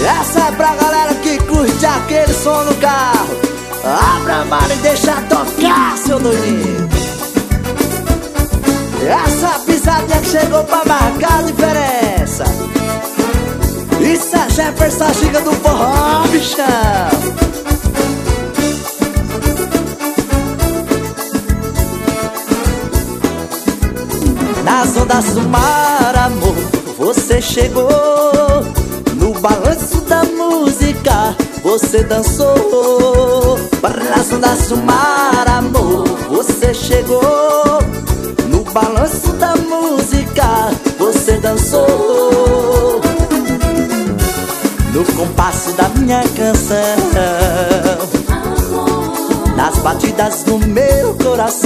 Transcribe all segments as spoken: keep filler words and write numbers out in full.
Essa é pra galera que curte aquele som no carro. Abra a mala e deixa tocar, seu doidinho. Essa pisadinha que chegou pra marcar a diferença. Isso é Jefferson Giga do forró, bichão. Nas ondas do mar, amor, você chegou. No balanço da música, você dançou. Nas ondas do mar, amor, você chegou. No balanço da música, você dançou. No compasso da minha canção, nas batidas do meu coração.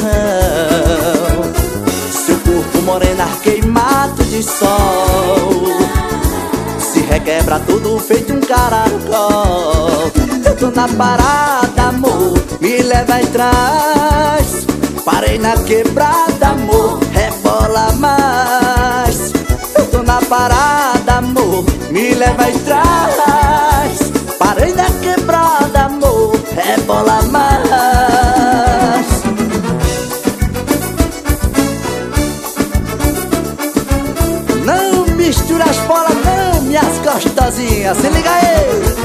Seu corpo morena queimado de sol se requebra todo feito um caracol. Eu tô na parada, amor, me leva atrás. Parei na quebrada, amor, rebola mais. Eu tô na parada, amor, me leva atrás. Parei na quebrada, amor, rebola mais. Não mistura as bolas não, minhas gostosinhas. Se liga aí.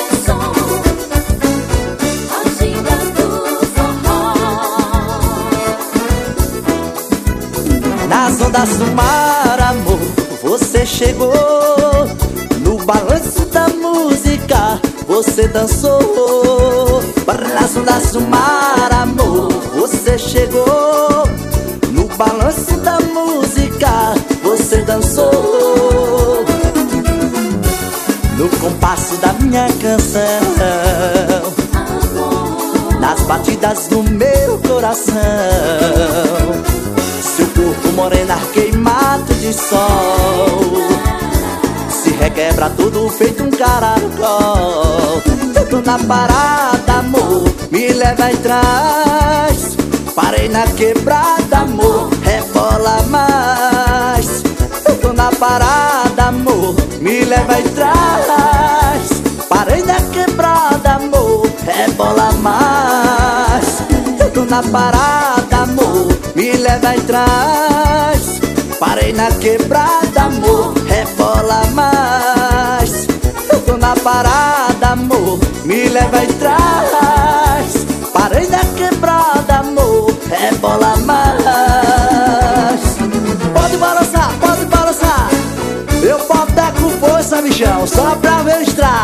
Nas ondas do mar, amor, você chegou. No balanço da música, você dançou. Nas ondas do mar, amor, você chegou. No balanço da música, você dançou. No compasso da minha canção, nas batidas do meu coração. Seu corpo morena queimado de sol se requebra tudo feito um caracol. Eu tô na parada, amor, me leva atrás. Parei na quebrada, amor, rebola mais. Eu tô na parada, amor, me leva atrás. Parei na quebrada, amor, rebola mais. Eu tô na parada, amor, me leva atrás. Parei na quebrada, amor, rebola mais. Eu tô na parada, amor, me leva atrás. Parei na quebrada, amor, rebola mais. Pode balançar, pode balançar. Eu boto é com força, bichão, só pra ver o estrago.